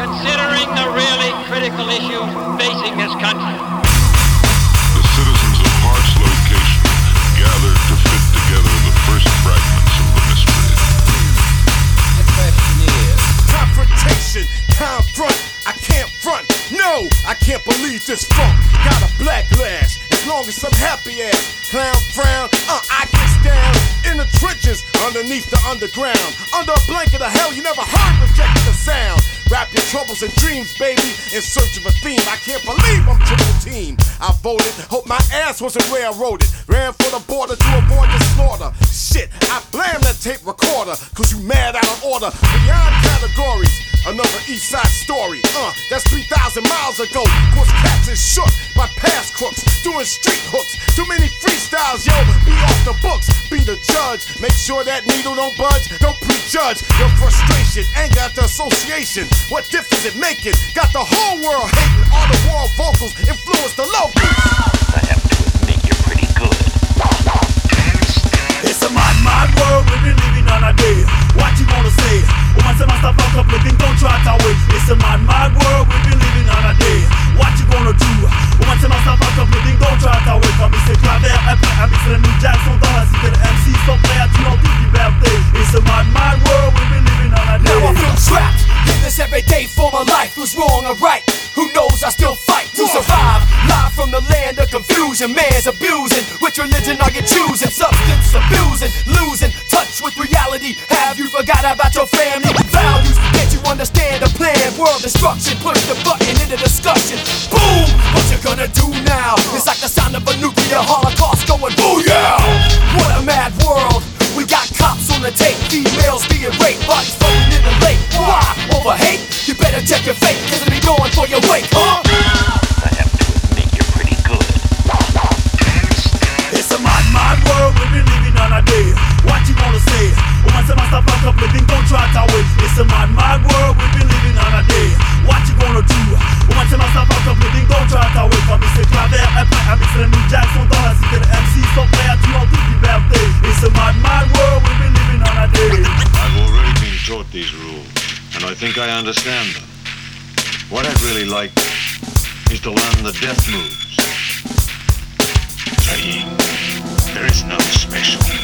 considering the really critical issues facing this country. The citizens of Hart's location gathered to fit together the first fragments of the mystery. The question is... Confrontation, confront, I can't front. No, I can't believe this funk. Got a black lash, as long as I'm happy ass. Clown frown, I gets down in the trenches, underneath the underground. Under a blanket of hell, you never heard rejecting the sound. Wrap your troubles and dreams, baby, in search of a theme. I can't believe I'm triple team. I voted, hope my ass wasn't railroaded. Ran for the border to avoid the slaughter. Shit, I blame that tape recorder, cause you mad out of order. Beyond categories, another East Side story. That's 3,000 miles ago. Cause cats is shook by past crooks, doing street hooks. Too many freestyles, yo, be off the books. Be the judge, make sure that needle don't budge. Don't prejudge your frustration, anger at the association. What difference it making? Got the whole world hating. All the world vocals influence the locals. I have to admit you're pretty good. It's a mad world we've been living on a day. What you gonna say? Woman say master fuck up living, don't try to wait. It's a mad world we've been living on a day. What you gonna do? Woman say master fuck up living, don't try to wait. Comme c'est claver, avec le New Jack sont dans la cité. Les MC sont prêts à tuer en toute liberté. It's a mad world we've been living on a day. Now I feel trapped in this everyday form of life. Who's wrong or right? Who knows? I still fight to survive. Live from the land of confusion. Man's abusing. Which religion are you choosing? Substance abusing, losing touch with reality. Have you forgot about your family values? Can't you understand the plan? World destruction. Push the button into discussion. Boom! What you gonna do now? It's like the sound of a nuclear holocaust going booyah! What a mad world. We got cops on the tape, females being raped, bodies floating in the lake. Why? Over hate? You better check your fate, cause it'll be going for your weight, huh? I have to admit you're pretty good. It's a mad world we've been living on a day. What you gonna say? Woman say master fuck up living, don't try to wait. It's a mad world we've been living on a day. What you gonna do? Woman say master fuck up living, don't try to wait. Comme c'est claver, avec le New Jack sont dans la cité. Les MC sont prêts à tuer en toute liberté. It's a mad world we've been living on a day. I've already been taught these rules, and I think I understand them. What I'd really like is to learn the death moves. There is no special